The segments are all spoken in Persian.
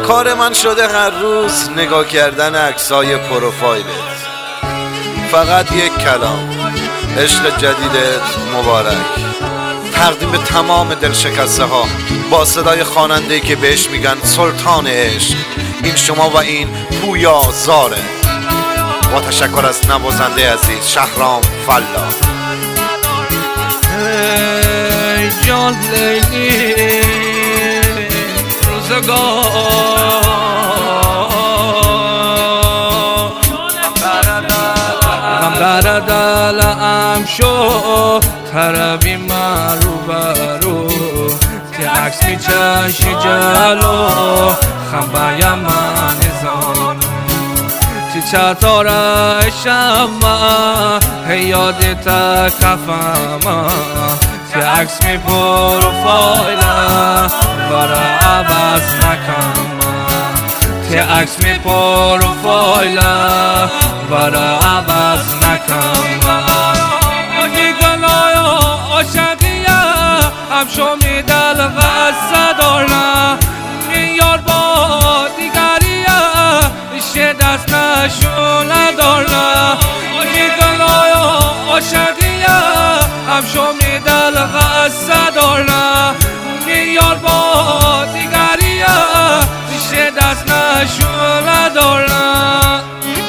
کار من شده هر روز نگاه کردن عکسای پروفایلت. فقط یک کلام: عشق جدیدت مبارک. تقدیم به تمام دلشکسته ها با صدای خواننده‌ای که بهش میگن سلطان عشق. این شما و این پویا زاره. با تشکر از نوازنده عزیز شهرام فلا. ای جان لیلی روزگار غم دلم شو طربی من رو برو که عکس میچشی جلو خم بایم من زانو تی چطورشم یادت کفم تی عکس می پروفایلم برا عوض نکم تی عکس می پروفایلم برا عوض نکم گلای عاشقیه همشو می دل غصه دارم میار با دیگریه ایشه دست نشو ندارم گلای عاشقیه همشو می دل غصه دارم میار با دیگریه ایشه دست نشو ندارم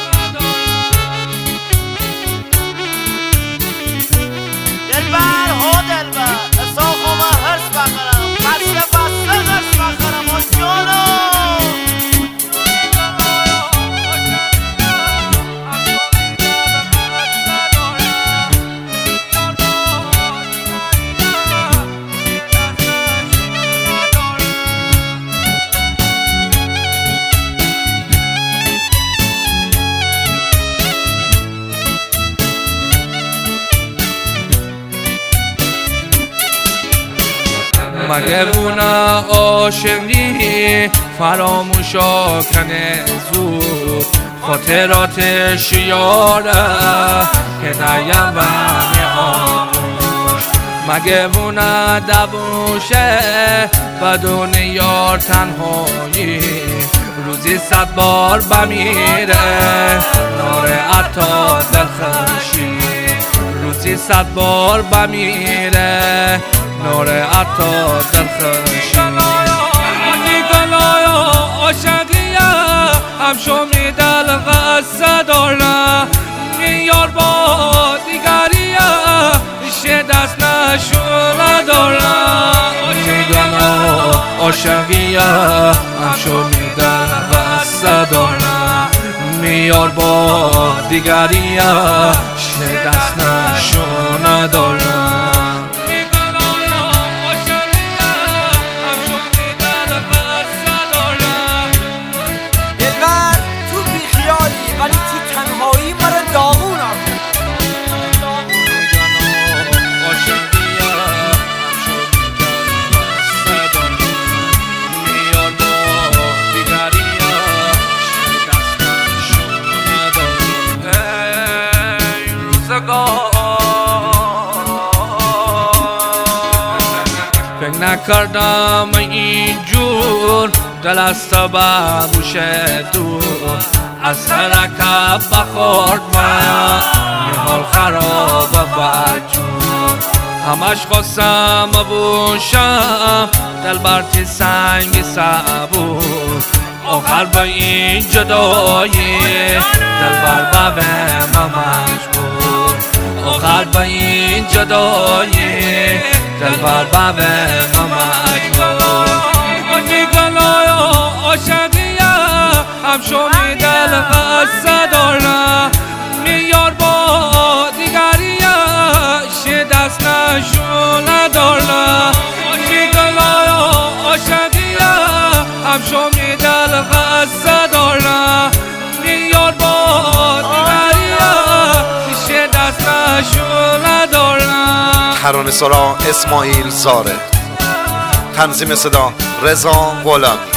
مگه بونا عاشقی فراموشا کنه زود خاطراتش یاره که نیم بنی آموش مگه بونا دبوشه بدون یار تنهایی روزی 100 بار بمیره نار عطا دلخوشی روزی 100 بار بمیره نور عطا دلخوشی گلای عاشقیه همشو می دل غصه دارم میار با دیگریه ایشه دست نشو ندارم گلای عاشقیه همشو می دل غصه دارم میار با دیگریه ایشه دست نشو ندارم فکر نکردم اینجور دل از سبب بوشه دور از حرکت بخورد من یه حال خراب بجور همش خواستم بوشم دل برتی سنگ سبور آخر به این جدایی دل بر به من مجبور آخر به این جدایی دل بر به من مجبور گلای عاشقیه همشو می دل غصه دارم میار با دیگریه شه دست نشو ندارم گلای عاشقیه همشو می دل غصه دارم میار با دیگریه شه دست نشو ندارم. ترانه سرا اسماعیل زاره. تنظیم صدا رضا غلامی.